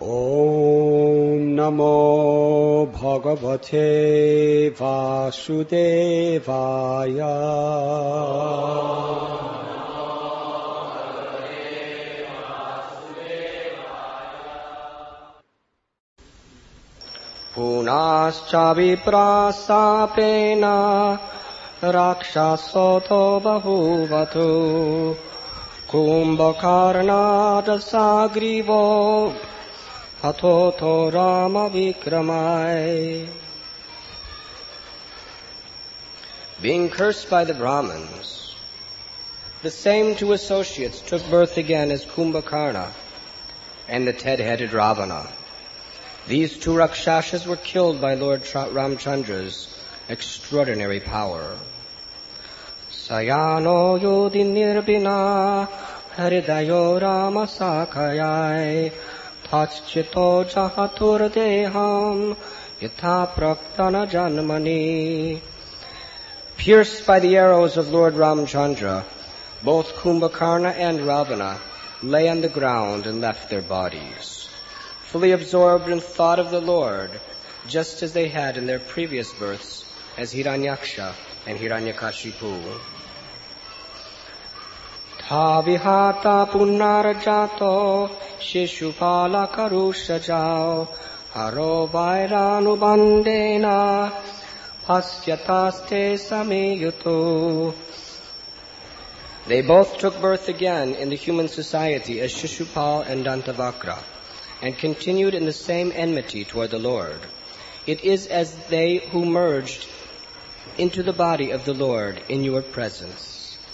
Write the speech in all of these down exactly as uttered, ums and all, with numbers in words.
Om Namo Bhagavate Vasudevaya. Punascha viprasapena rakshasoto bahuvatu kumbhakarna dasagrivo Hatoto Rama Vikramai. Being cursed by the Brahmins, the same two associates took birth again as Kumbhakarna and the ten-headed Ravana. These two Rakshasas were killed by Lord Ramchandra's extraordinary power. Sayano yodi nirbina hridayo Rama sakayai Tachchito jahatur deham yatha praktana janmani. Pierced by the arrows of Lord Ramchandra, both Kumbhakarna and Ravana lay on the ground and left their bodies, fully absorbed in thought of the Lord, just as they had in their previous births as Hiranyaksha and Hiranyakashipu. Tavihata punarajato Shishupala karusha jao haro vairanu bandena pasyataste samiyuto. They both took birth again in the human society as Shishupal and Dantavakra, and continued in the same enmity toward the Lord. It is as they who merged into the body of the Lord in your presence.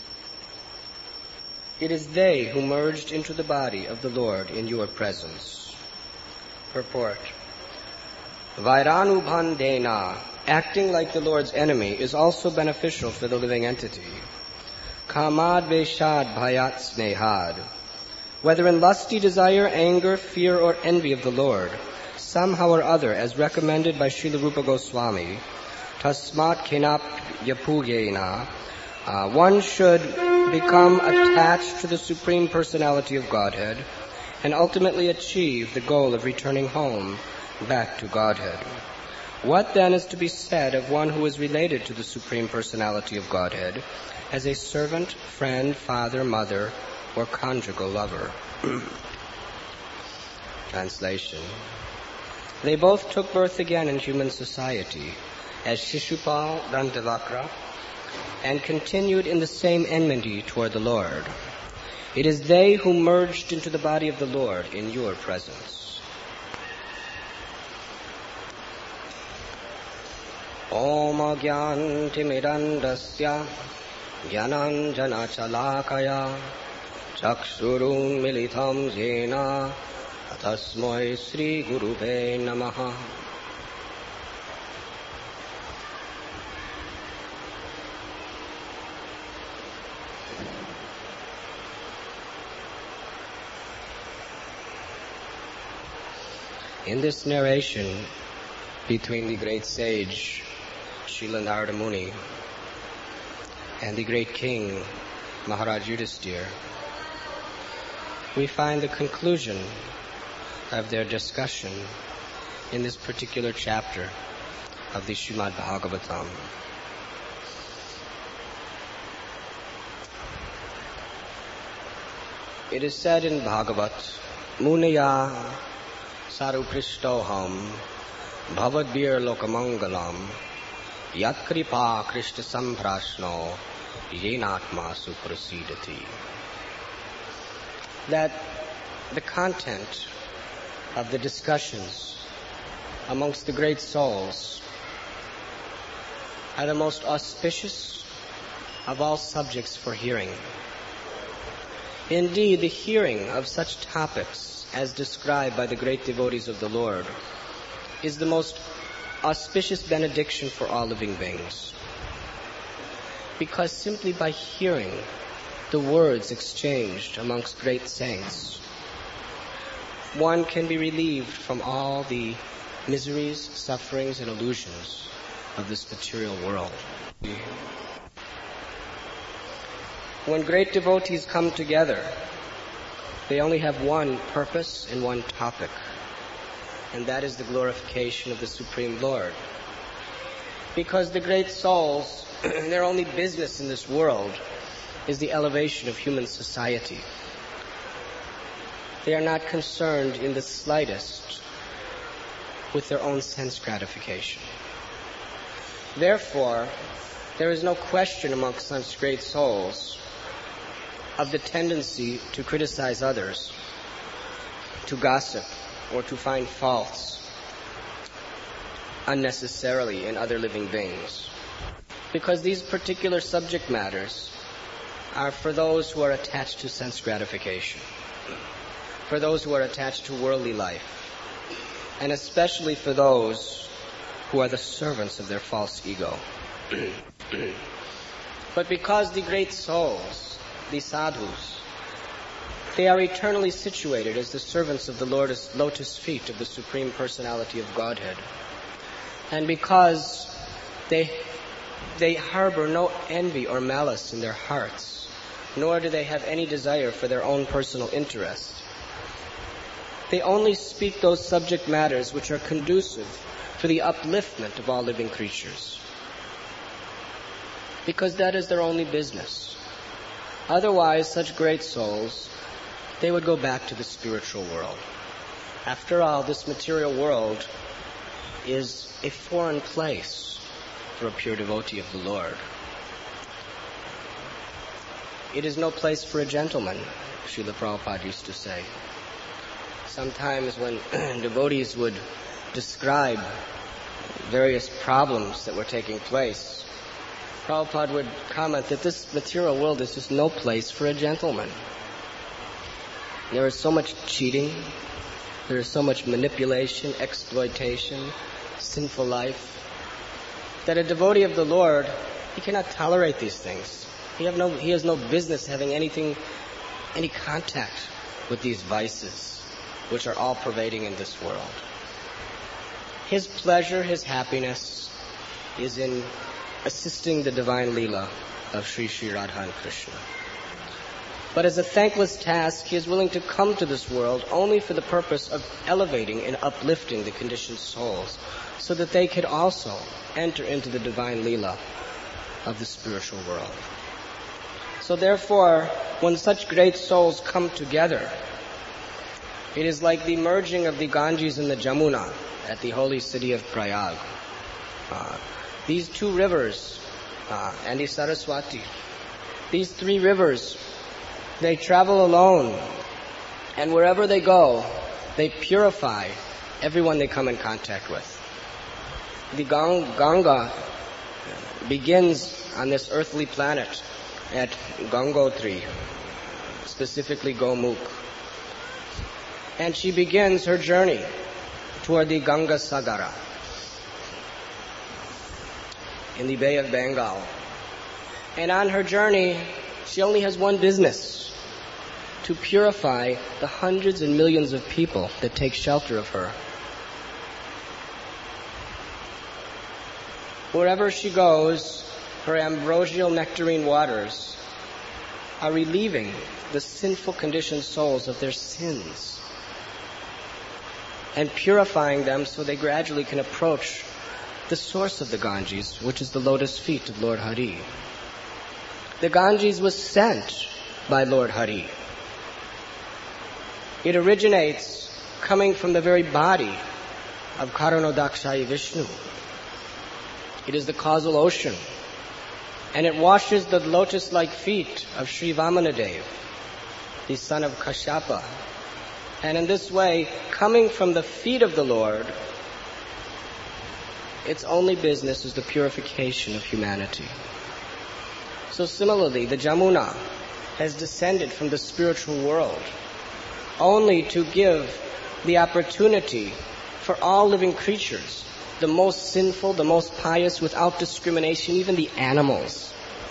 It is they who merged into the body of the Lord in your presence. Purport. Vairanubhandena, acting like the Lord's enemy, is also beneficial for the living entity. Kamad veshad bhayat snehad. Whether in lusty desire, anger, fear, or envy of the Lord, somehow or other, as recommended by Srila Rupa Goswami, tasmat kenap yapugena, uh, one should become attached to the Supreme Personality of Godhead and ultimately achieve the goal of returning home back to Godhead. What then is to be said of one who is related to the Supreme Personality of Godhead as a servant, friend, father, mother, or conjugal lover? Translation. They both took birth again in human society as Shishupal, Dantavakra, and continued in the same enmity toward the Lord. It is they who merged into the body of the Lord in your presence. Om agyantimirandasya gyananjana chalakaya chakshurun militam jena tasmai Sri Guruve namaha. In this narration between the great sage Srila Narada Muni and the great king Maharaj Yudhisthira, we find the conclusion of their discussion in this particular chapter of the Srimad Bhagavatam. It is said in Bhagavat, Munaya Sarukrishtoham Bhavadbir Lokamangalam Yat Kripa Krishna Samprashno Yenatma Suprasidati. That the content of the discussions amongst the great souls are the most auspicious of all subjects for hearing. Indeed, the hearing of such topics as described by the great devotees of the Lord is the most auspicious benediction for all living beings. Because simply by hearing the words exchanged amongst great saints, one can be relieved from all the miseries, sufferings, and illusions of this material world. When great devotees come together, they only have one purpose and one topic, and that is the glorification of the Supreme Lord. Because the great souls, their only business in this world is the elevation of human society. They are not concerned in the slightest with their own sense gratification. Therefore, there is no question amongst such great souls of the tendency to criticize others, to gossip, or to find faults unnecessarily in other living beings. Because these particular subject matters are for those who are attached to sense gratification, for those who are attached to worldly life, and especially for those who are the servants of their false ego. But because the great souls, the sadhus, they are eternally situated as the servants of the Lord's lotus feet of the Supreme Personality of Godhead, and because they they harbor no envy or malice in their hearts, nor do they have any desire for their own personal interest, they only speak those subject matters which are conducive for the upliftment of all living creatures, because that is their only business. Otherwise, such great souls, they would go back to the spiritual world. After all, this material world is a foreign place for a pure devotee of the Lord. It is no place for a gentleman, Srila Prabhupada used to say. Sometimes when devotees would describe various problems that were taking place, Prabhupada would comment that this material world is just no place for a gentleman. There is so much cheating, there is so much manipulation, exploitation, sinful life, that a devotee of the Lord, he cannot tolerate these things. He have no, he has no business having anything, any contact with these vices, which are all pervading in this world. His pleasure, his happiness is in assisting the divine Leela of Sri Sri Radha and Krishna. But as a thankless task, he is willing to come to this world only for the purpose of elevating and uplifting the conditioned souls, so that they could also enter into the divine Leela of the spiritual world. So therefore, when such great souls come together, it is like the merging of the Ganges and the Jamuna at the holy city of Prayag. Uh, these two rivers, uh, and the Saraswati, these three rivers, they travel alone, and wherever they go, they purify everyone they come in contact with. The Ganga begins on this earthly planet at Gangotri, specifically Gomukh. And she begins her journey toward the Ganga Sagara in the Bay of Bengal. And on her journey, she only has one business: to purify the hundreds and millions of people that take shelter of her. Wherever she goes, her ambrosial nectarine waters are relieving the sinful conditioned souls of their sins and purifying them so they gradually can approach the source of the Ganges, which is the lotus feet of Lord Hari. The Ganges was sent by Lord Hari. It originates coming from the very body of Karunodakshayi Vishnu. It is the causal ocean, and it washes the lotus-like feet of Sri Vamanadev, the son of Kashyapa. And in this way, coming from the feet of the Lord, its only business is the purification of humanity. So similarly, the Jamuna has descended from the spiritual world only to give the opportunity for all living creatures, the most sinful, the most pious, without discrimination, even the animals.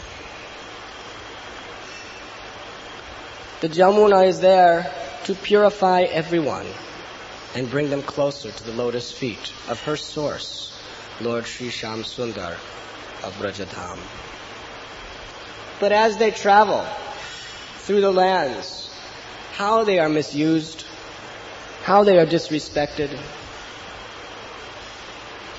The Jamuna is there to purify everyone and bring them closer to the lotus feet of her source, Lord Sri Shyam Sundar of Brajadham. But as they travel through the lands, how they are misused, how they are disrespected,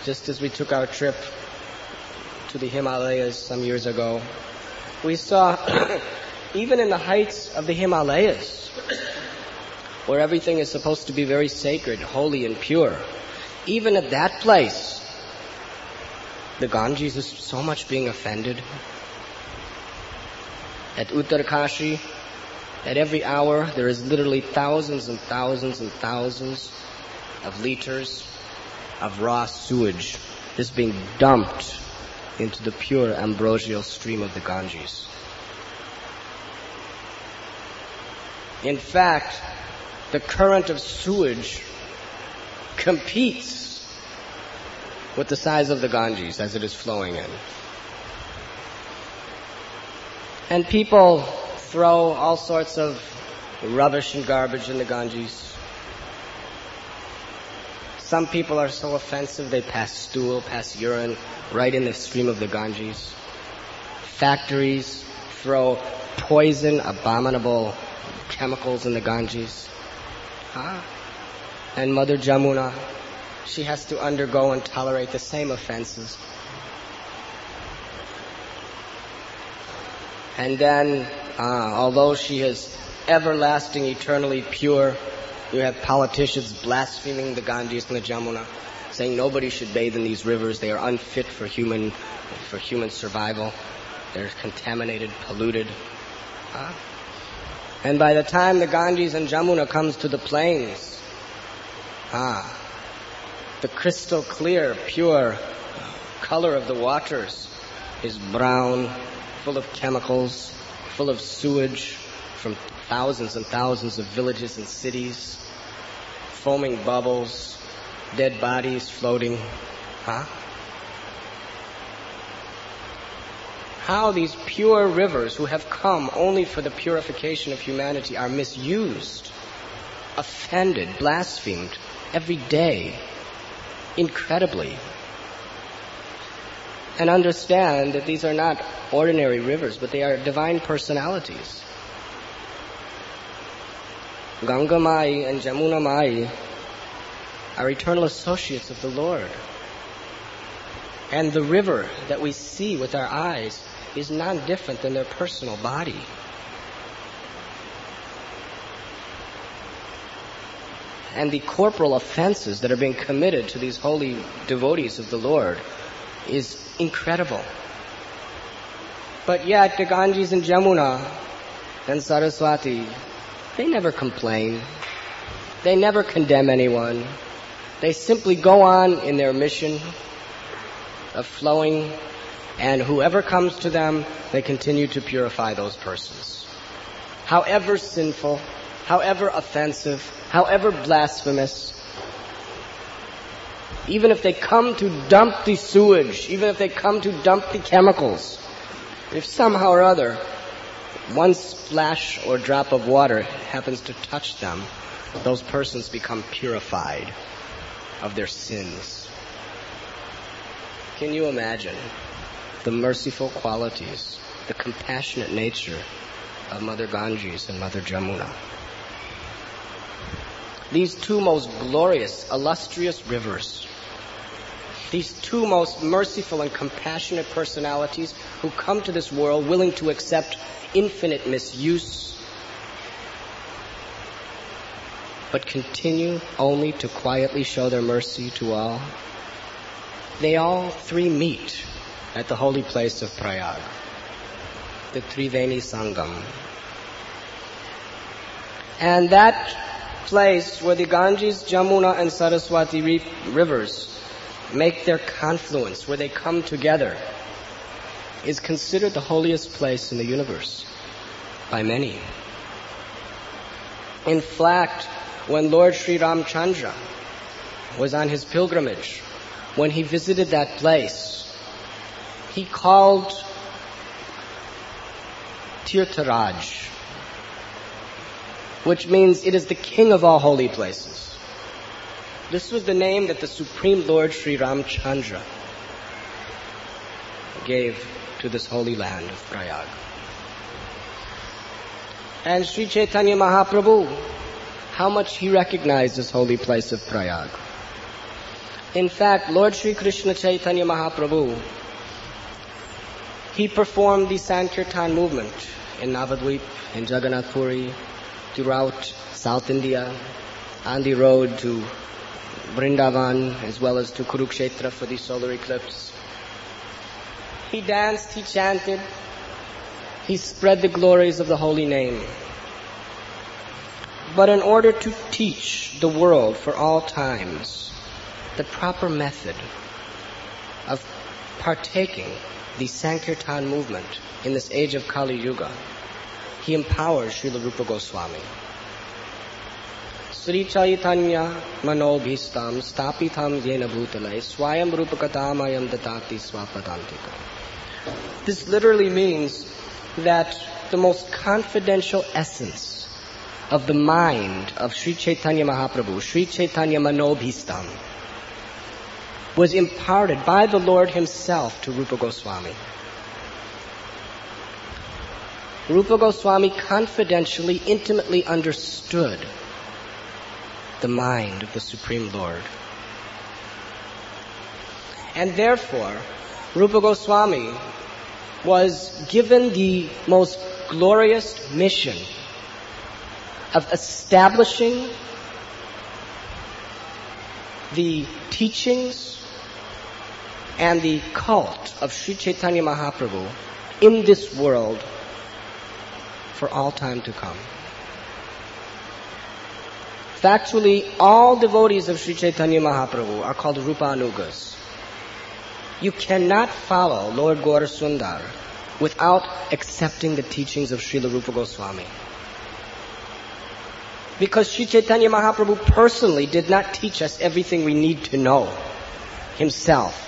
just as we took our trip to the Himalayas some years ago, we saw even in the heights of the Himalayas, where everything is supposed to be very sacred, holy, and pure, even at that place, the Ganges is so much being offended. At Uttarkashi, at every hour, there is literally thousands and thousands and thousands of liters of raw sewage just being dumped into the pure ambrosial stream of the Ganges. In fact, the current of sewage competes with the size of the Ganges as it is flowing in. And people throw all sorts of rubbish and garbage in the Ganges. Some people are so offensive they pass stool, pass urine right in the stream of the Ganges. Factories throw poison, abominable chemicals in the Ganges. Huh? And Mother Jamuna, she has to undergo and tolerate the same offenses. And then, uh, although she is everlasting, eternally pure, you have politicians blaspheming the Ganges and the Jamuna, saying nobody should bathe in these rivers. They are unfit for human, for human survival. They're contaminated, polluted. Uh, and by the time the Ganges and Jamuna comes to the plains, ah, the crystal clear, pure color of the waters is brown, full of chemicals, full of sewage from thousands and thousands of villages and cities, foaming bubbles, dead bodies floating. Huh? How these pure rivers who have come only for the purification of humanity are misused, offended, blasphemed every day, incredibly. And understand that these are not ordinary rivers, but they are divine personalities. Ganga Mai and Jamuna Mai are eternal associates of the Lord. And the river that we see with our eyes is none different than their personal body. And the corporal offenses that are being committed to these holy devotees of the Lord is incredible. But yet the Ganges and Jamuna and Saraswati, they never complain. They never condemn anyone. They simply go on in their mission of flowing, and whoever comes to them, they continue to purify those persons. However sinful, however offensive, however blasphemous, even if they come to dump the sewage, even if they come to dump the chemicals, if somehow or other one splash or drop of water happens to touch them, those persons become purified of their sins. Can you imagine the merciful qualities, the compassionate nature of Mother Ganges and Mother Jamuna? These two most glorious, illustrious rivers, these two most merciful and compassionate personalities who come to this world willing to accept infinite misuse, but continue only to quietly show their mercy to all. They all three meet at the holy place of Prayag, the Triveni Sangam. And that place where the Ganges, Jamuna, and Saraswati rivers make their confluence, where they come together, is considered the holiest place in the universe by many. In fact, when Lord Sri Ramchandra was on his pilgrimage, when he visited that place, he called Tirtharaj, which means it is the king of all holy places. This was the name that the Supreme Lord Sri Ramchandra gave to this holy land of Prayag. And Sri Chaitanya Mahaprabhu, how much he recognized this holy place of Prayag. In fact, Lord Sri Krishna Chaitanya Mahaprabhu, he performed the Sankirtan movement in Navadvip, in Jagannath Puri, throughout South India, on the road to Vrindavan, as well as to Kurukshetra for the solar eclipse. He danced, he chanted, he spread the glories of the holy name. But in order to teach the world for all times the proper method of partaking the Sankirtan movement in this age of Kali Yuga, he empowers Srila Rupa Goswami. Sri Chaitanya manobhistam stapitham yena bhutalai swayam rupakatamayam datati swapadantika. This literally means that the most confidential essence of the mind of Sri Chaitanya Mahaprabhu, Sri Chaitanya manobhistam, was imparted by the Lord himself to Rupa Goswami. Rupa Goswami confidentially, intimately understood the mind of the Supreme Lord. And therefore, Rupa Goswami was given the most glorious mission of establishing the teachings and the cult of Sri Chaitanya Mahaprabhu in this world for all time to come. Factually, all devotees of Sri Chaitanya Mahaprabhu are called Rupanugas. You cannot follow Lord Gaura Sundar without accepting the teachings of Srila Rupa Goswami. Because Sri Chaitanya Mahaprabhu personally did not teach us everything we need to know himself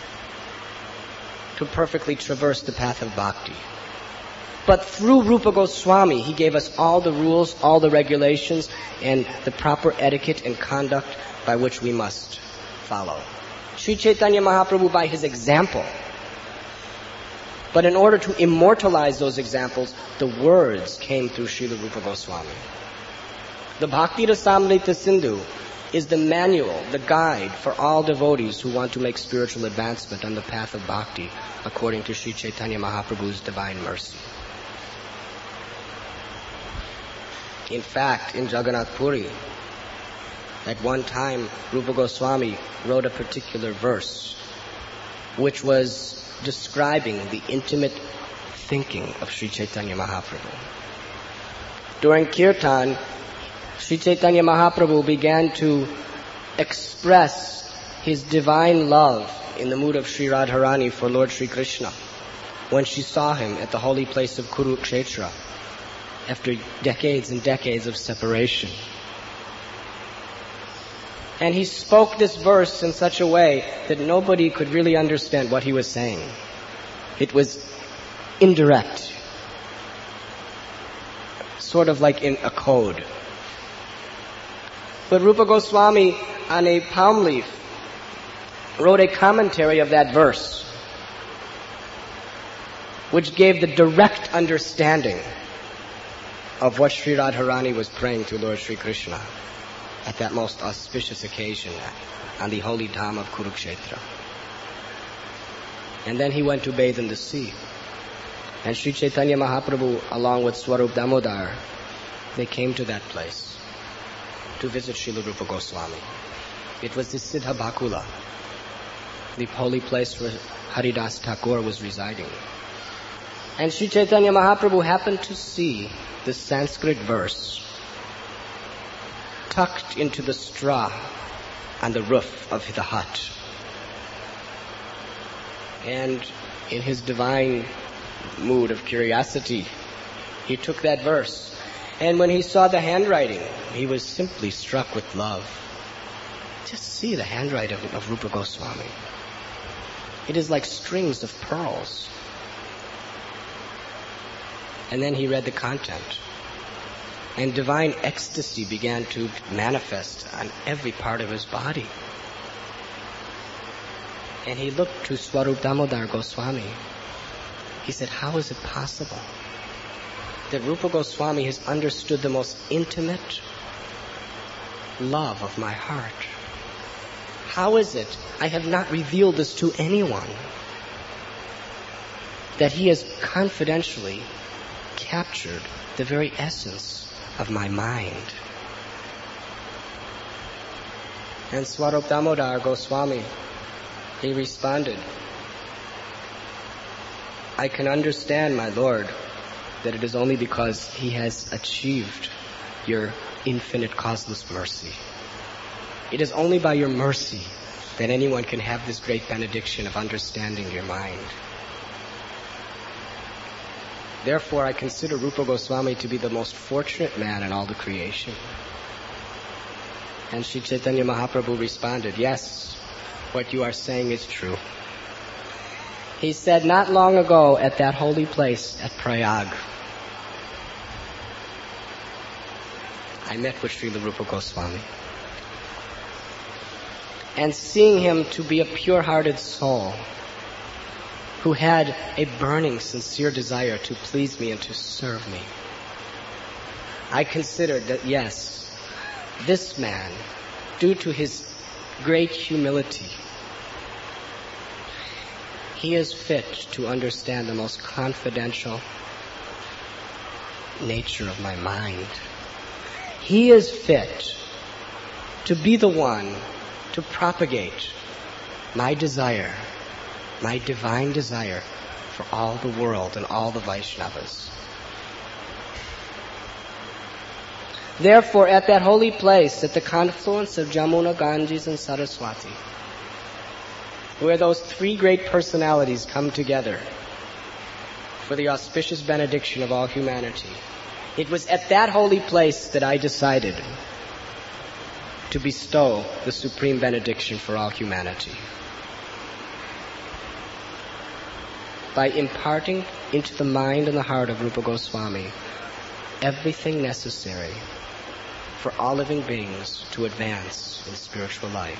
to perfectly traverse the path of bhakti. But through Rupa Goswami, he gave us all the rules, all the regulations, and the proper etiquette and conduct by which we must follow. Sri Chaitanya Mahaprabhu by his example. But in order to immortalize those examples, the words came through Srila Rupa Goswami. The Bhakti Rasamrita Sindhu is the manual, the guide for all devotees who want to make spiritual advancement on the path of bhakti according to Sri Chaitanya Mahaprabhu's divine mercy. In fact, in Jagannath Puri, at one time, Rupa Goswami wrote a particular verse which was describing the intimate thinking of Sri Chaitanya Mahaprabhu. During Kirtan, Sri Chaitanya Mahaprabhu began to express his divine love in the mood of Sri Radharani for Lord Sri Krishna when she saw him at the holy place of Kurukshetra after decades and decades of separation. And he spoke this verse in such a way that nobody could really understand what he was saying. It was indirect, sort of like in a code. But Rupa Goswami, on a palm leaf, wrote a commentary of that verse, which gave the direct understanding of what Sri Radharani was praying to Lord Sri Krishna at that most auspicious occasion on the holy dham of Kurukshetra. And then he went to bathe in the sea. And Sri Chaitanya Mahaprabhu, along with Swarup Damodar, they came to that place to visit Srila Rupa Goswami. It was the Siddha Bakula, the holy place where Haridas Thakur was residing. And Sri Chaitanya Mahaprabhu happened to see the Sanskrit verse tucked into the straw on the roof of the hut. And in his divine mood of curiosity, he took that verse. And when he saw the handwriting, he was simply struck with love. Just see the handwriting of, of Rupa Goswami. It is like strings of pearls. And then he read the content. And divine ecstasy began to manifest on every part of his body. And he looked to Swarup Damodar Goswami. He said, how is it possible that Rupa Goswami has understood the most intimate love of my heart? how is it I have not revealed this to anyone? That he has confidentially captured the very essence of my mind. And Swarup Damodar Goswami, he responded, I can understand, my Lord, that it is only because he has achieved your infinite causeless mercy. It is only by your mercy that anyone can have this great benediction of understanding your mind. Therefore, I consider Rupa Goswami to be the most fortunate man in all the creation. And Sri Chaitanya Mahaprabhu responded, yes, what you are saying is true. He said, not long ago at that holy place at Prayag, I met with Srila Rupa Goswami. And seeing him to be a pure-hearted soul, who had a burning, sincere desire to please me and to serve me, I considered that, yes, this man, due to his great humility, he is fit to understand the most confidential nature of my mind. He is fit to be the one to propagate my desire, my divine desire for all the world and all the Vaishnavas. Therefore, at that holy place, at the confluence of Jamuna, Ganges, and Saraswati, where those three great personalities come together for the auspicious benediction of all humanity, it was at that holy place that I decided to bestow the supreme benediction for all humanity. By imparting into the mind and the heart of Rupa Goswami everything necessary for all living beings to advance in spiritual life.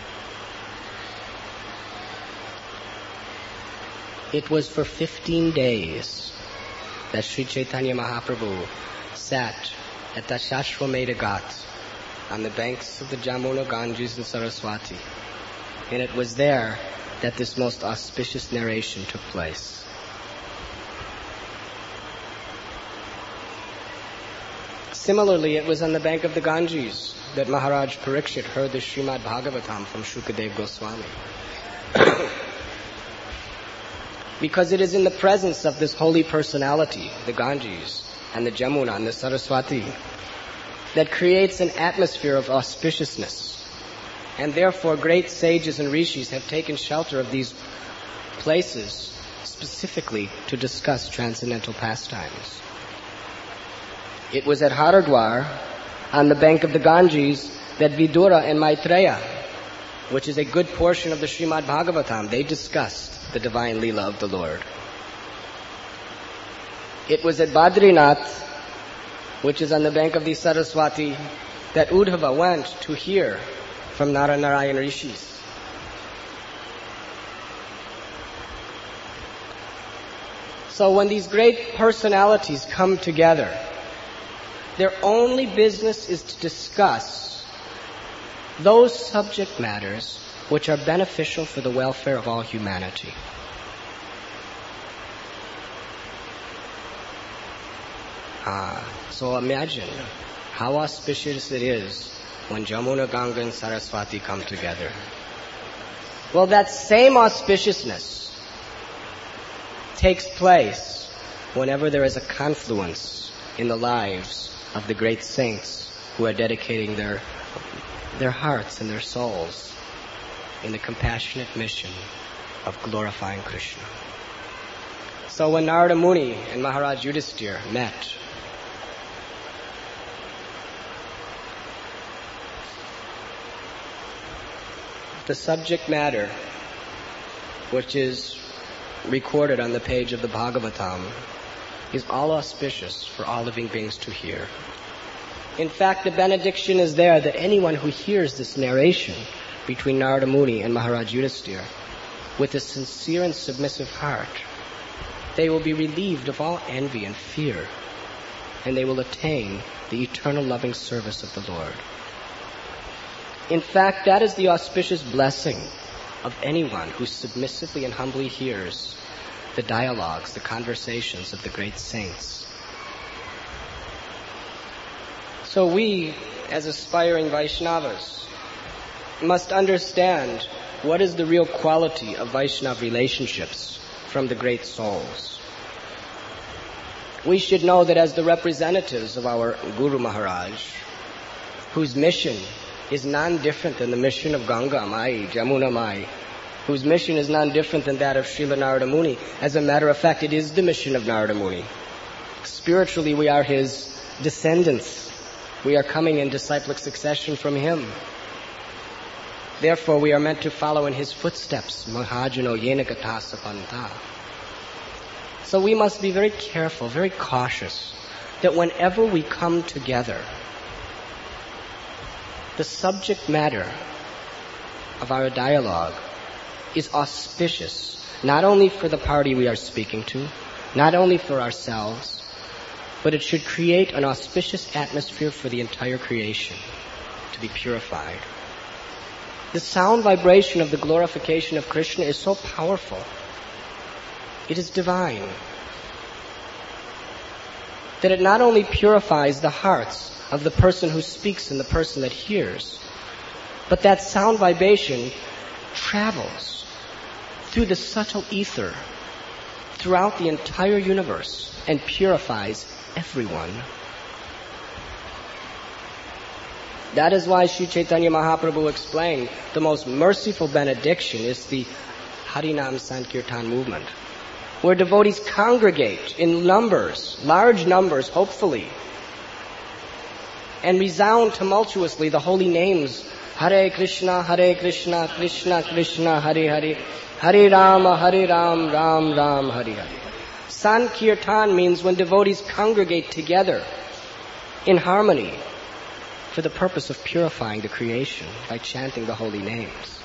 It was for fifteen days that Sri Chaitanya Mahaprabhu sat at the Shashwamedha Ghat on the banks of the Jamuna, Ganges, and Saraswati. And it was there that this most auspicious narration took place. Similarly, it was on the bank of the Ganges that Maharaj Parikshit heard the Srimad Bhagavatam from Shukadev Goswami. Because it is in the presence of this holy personality, the Ganges, and the Jamuna, and the Saraswati, that creates an atmosphere of auspiciousness. And therefore, great sages and rishis have taken shelter of these places specifically to discuss transcendental pastimes. It was at Haridwar, on the bank of the Ganges, that Vidura and Maitreya, which is a good portion of the Srimad Bhagavatam, they discussed the divine Leela of the Lord. It was at Badrinath, which is on the bank of the Saraswati, that Uddhava went to hear from Naranarayan Rishis. So when these great personalities come together, their only business is to discuss those subject matters which are beneficial for the welfare of all humanity. Ah, so imagine how auspicious it is when Jamuna, Ganga, and Saraswati come together. Well, that same auspiciousness takes place whenever there is a confluence in the lives of the great saints who are dedicating their, their hearts and their souls in the compassionate mission of glorifying Krishna. So when Narada Muni and Maharaj Yudhisthira met, the subject matter which is recorded on the page of the Bhagavatam is all auspicious for all living beings to hear. In fact, the benediction is there that anyone who hears this narration between Narada Muni and Maharaj Yudhisthira with a sincere and submissive heart, they will be relieved of all envy and fear, and they will attain the eternal loving service of the Lord. In fact, that is the auspicious blessing of anyone who submissively and humbly hears the dialogues, the conversations of the great saints. So we, as aspiring Vaishnavas, must understand what is the real quality of Vaishnava relationships from the great souls. We should know that as the representatives of our Guru Maharaj, whose mission is none different than the mission of Ganga Mai, Jamuna Mai, whose mission is none different than that of Srila Narada Muni. As a matter of fact, it is the mission of Narada Muni. Spiritually, we are his descendants. We are coming in disciplic succession from him. Therefore, we are meant to follow in his footsteps. Mahajano yena gatasa panta. So we must be very careful, very cautious, that whenever we come together, the subject matter of our dialogue is auspicious, not only for the party we are speaking to, not only for ourselves, but it should create an auspicious atmosphere for the entire creation to be purified. The sound vibration of the glorification of Krishna is so powerful. It is divine. That it not only purifies the hearts of the person who speaks and the person that hears, but that sound vibration travels through the subtle ether throughout the entire universe and purifies everyone. That is why Sri Chaitanya Mahaprabhu explained the most merciful benediction is the Harinam Sankirtan movement, where devotees congregate in numbers, large numbers, hopefully, and resound tumultuously the holy names, Hare Krishna, Hare Krishna, Krishna Krishna, Hare Hare, Hare Rama, Hare Ram, Ram Ram, Hare Hare. Sankirtan means when devotees congregate together in harmony for the purpose of purifying the creation by chanting the holy names.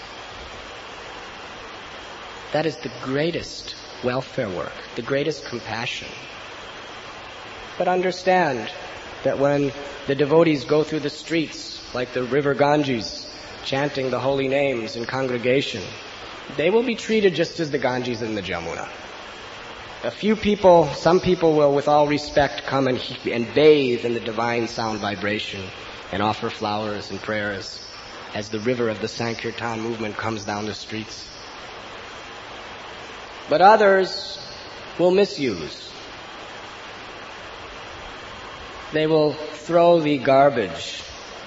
That is the greatest welfare work, the greatest compassion. But understand that when the devotees go through the streets like the river Ganges, chanting the holy names in congregation, they will be treated just as the Ganges and the Jamuna. A few people, some people will with all respect come and, and bathe in the divine sound vibration and offer flowers and prayers as the river of the Sankirtan movement comes down the streets. But others will misuse. They will throw the garbage.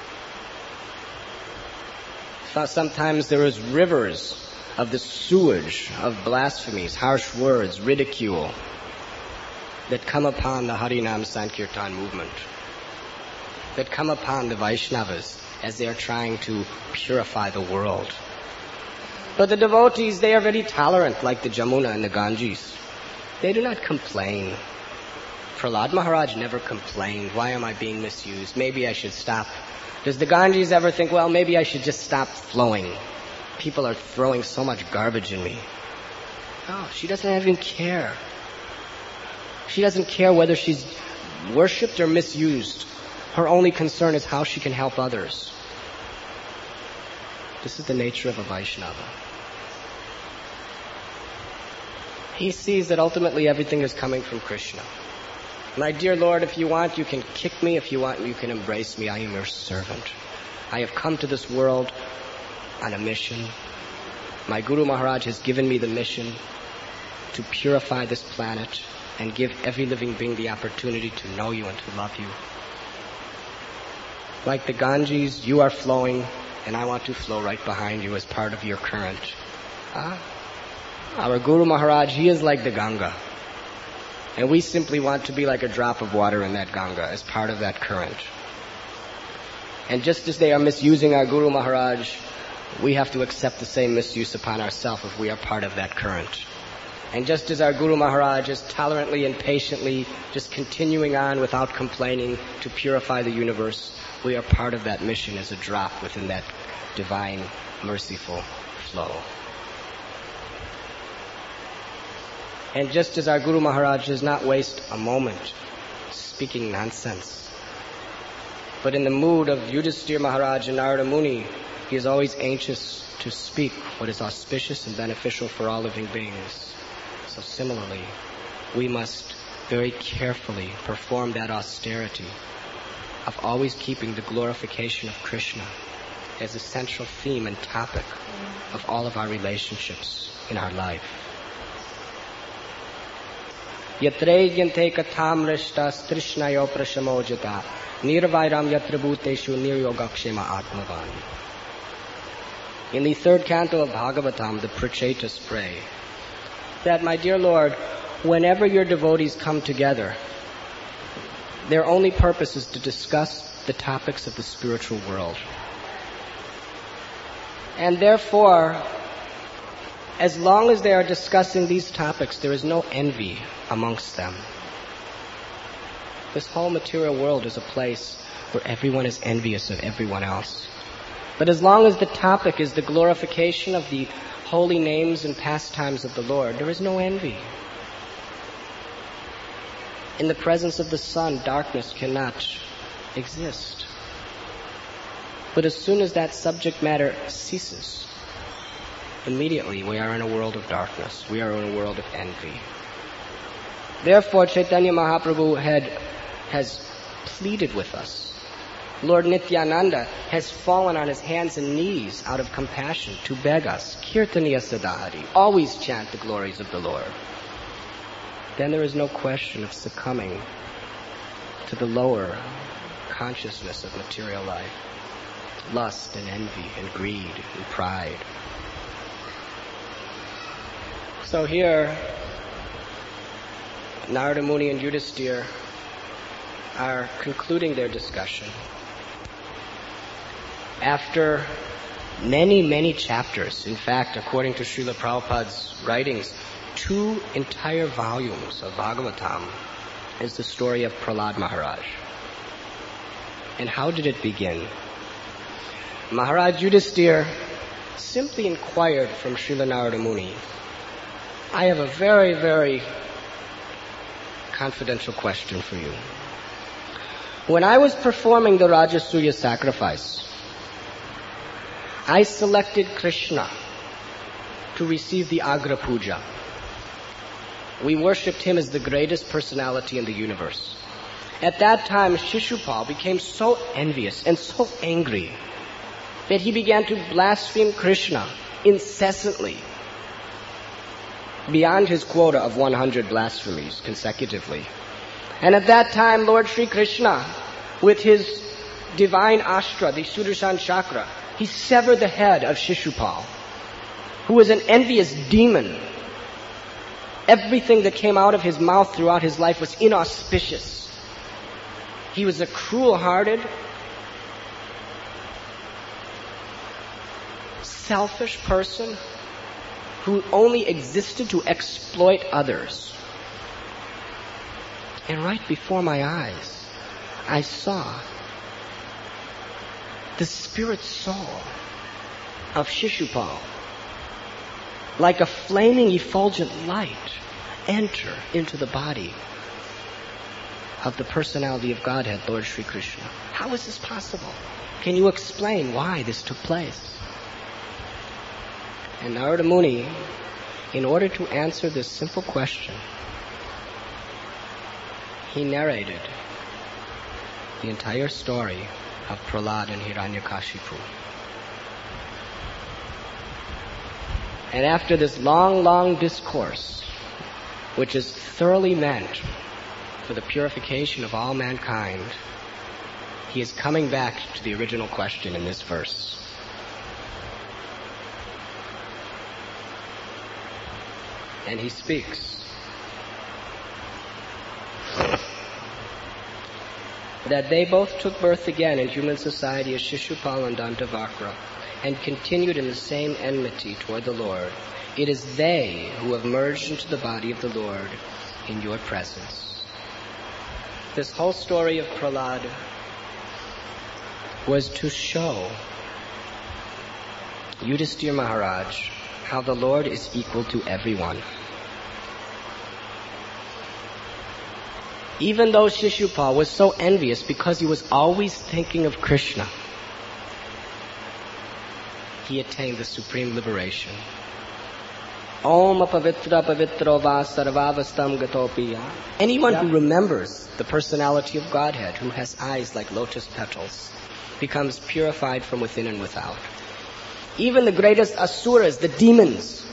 Sometimes there is rivers of the sewage of blasphemies, harsh words, ridicule that come upon the Harinam Sankirtan movement, that come upon the Vaishnavas as they are trying to purify the world. But the devotees, they are very tolerant, like the Jamuna and the Ganges. They do not complain. Prahlad Maharaj never complained, why am I being misused? Maybe I should stop. Does the Ganges ever think, well, maybe I should just stop flowing? People are throwing so much garbage in me. No, she doesn't even care. She doesn't care whether she's worshipped or misused. Her only concern is how she can help others. This is the nature of a Vaishnava. He sees that ultimately everything is coming from Krishna. My dear Lord, if you want, you can kick me. If you want, you can embrace me. I am your servant. I have come to this world on a mission. My Guru Maharaj has given me the mission to purify this planet and give every living being the opportunity to know you and to love you. Like the Ganges, you are flowing, and I want to flow right behind you as part of your current. Ah, our Guru Maharaj, he is like the Ganga. And we simply want to be like a drop of water in that Ganga as part of that current. And just as they are misusing our Guru Maharaj, we have to accept the same misuse upon ourselves if we are part of that current. And just as our Guru Maharaj is tolerantly and patiently just continuing on without complaining to purify the universe, we are part of that mission as a drop within that divine, merciful flow. And just as our Guru Maharaj does not waste a moment speaking nonsense, but in the mood of Yudhisthira Maharaj and Narada Muni, He is always anxious to speak what is auspicious and beneficial for all living beings. So similarly, we must very carefully perform that austerity of always keeping the glorification of Krishna as a central theme and topic of all of our relationships in our life. Yatre yante katham rishtas trishnayo prashamojata nirvairam yatra bhuteshu niryogakshema atmavan. In the third canto of Bhagavatam, the Prachetas pray that, my dear Lord, whenever your devotees come together, their only purpose is to discuss the topics of the spiritual world. And therefore, as long as they are discussing these topics, there is no envy amongst them. This whole material world is a place where everyone is envious of everyone else. But as long as the topic is the glorification of the holy names and pastimes of the Lord, there is no envy. In the presence of the sun, darkness cannot exist. But as soon as that subject matter ceases, immediately we are in a world of darkness. We are in a world of envy. Therefore, Chaitanya Mahaprabhu had, has pleaded with us. Lord Nityananda has fallen on his hands and knees out of compassion to beg us, Kirtaniya Sadahari, always chant the glories of the Lord. Then there is no question of succumbing to the lower consciousness of material life, lust and envy and greed and pride. So here, Narada Muni and Yudhisthira are concluding their discussion. After many, many chapters, in fact, according to Srila Prabhupada's writings, two entire volumes of Bhagavatam is the story of Prahlad Maharaj. And how did it begin? Maharaj Yudhisthira simply inquired from Srila Narada Muni, I have a very, very confidential question for you. When I was performing the Rajasuya sacrifice, I selected Krishna to receive the Agra Puja. We worshipped him as the greatest personality in the universe. At that time, Shishupal became so envious and so angry that he began to blaspheme Krishna incessantly, beyond his quota of one hundred blasphemies consecutively. And at that time, Lord Sri Krishna, with his divine Astra, the Sudarshan Chakra, he severed the head of Shishupal, who was an envious demon. Everything that came out of his mouth throughout his life was inauspicious. He was a cruel-hearted, selfish person who only existed to exploit others. And right before my eyes, I saw the spirit soul of Shishupal, like a flaming effulgent light, enter into the body of the personality of Godhead, Lord Sri Krishna. How is this possible? Can you explain why this took place? And Narada Muni, in order to answer this simple question, he narrated the entire story of Prahlad and Hiranyakashipu. And after this long, long discourse, which is thoroughly meant for the purification of all mankind, he is coming back to the original question in this verse. And he speaks that they both took birth again in human society as Shishupal and Dantavakra, and continued in the same enmity toward the Lord. It is they who have merged into the body of the Lord in your presence. This whole story of Prahlad was to show Yudhisthira Maharaj how the Lord is equal to everyone. Even though Shishupal was so envious because he was always thinking of Krishna, he attained the supreme liberation. Om apavitra pavitro va sarvavastam gatopiya. Anyone who remembers the personality of Godhead, who has eyes like lotus petals, becomes purified from within and without. Even the greatest asuras, the demons,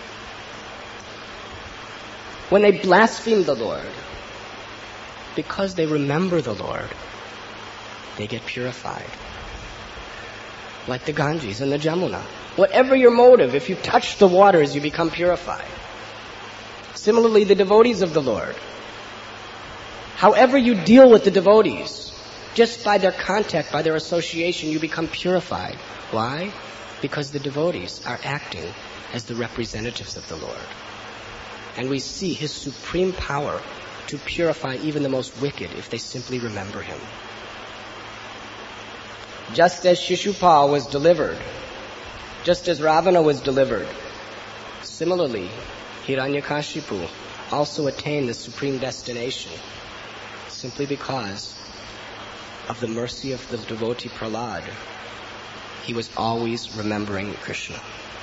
when they blaspheme the Lord, because they remember the Lord, they get purified. Like the Ganges and the Jamuna. Whatever your motive, if you touch the waters, you become purified. Similarly, the devotees of the Lord. However you deal with the devotees, just by their contact, by their association, you become purified. Why? Because the devotees are acting as the representatives of the Lord. And we see His supreme power to purify even the most wicked if they simply remember Him. Just as Shishupal was delivered, just as Ravana was delivered, similarly, Hiranyakashipu also attained the supreme destination simply because of the mercy of the devotee Prahlad. He was always remembering Krishna.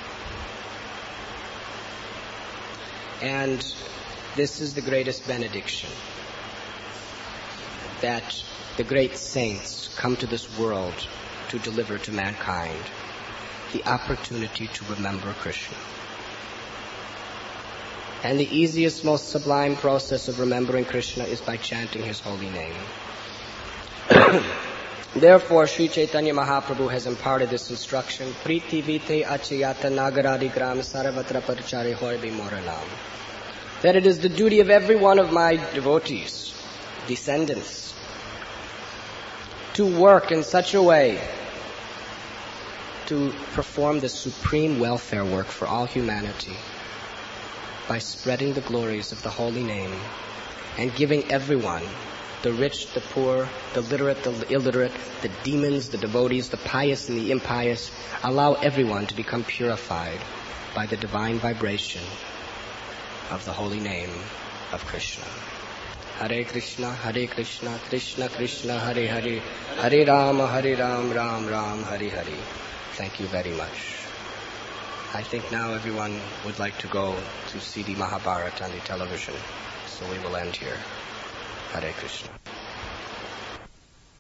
And this is the greatest benediction, that the great saints come to this world to deliver to mankind the opportunity to remember Krishna. And the easiest, most sublime process of remembering Krishna is by chanting His holy name. Therefore, Sri Chaitanya Mahaprabhu has imparted this instruction, Priti vite achayata nagaradi gram sarvatra parchare hoy bimoranam. That it is the duty of every one of my devotees, descendants, to work in such a way to perform the supreme welfare work for all humanity by spreading the glories of the holy name and giving everyone, the rich, the poor, the literate, the illiterate, the demons, the devotees, the pious and the impious, allow everyone to become purified by the divine vibration of the holy name of Krishna. Hare Krishna, Hare Krishna, Krishna Krishna, Hare Hare, Hare Rama, Hare Ram, Ram Ram, Hare Hare. Thank you very much. I think now everyone would like to go to see the Mahabharata on the television, so we will end here. Hare Krishna.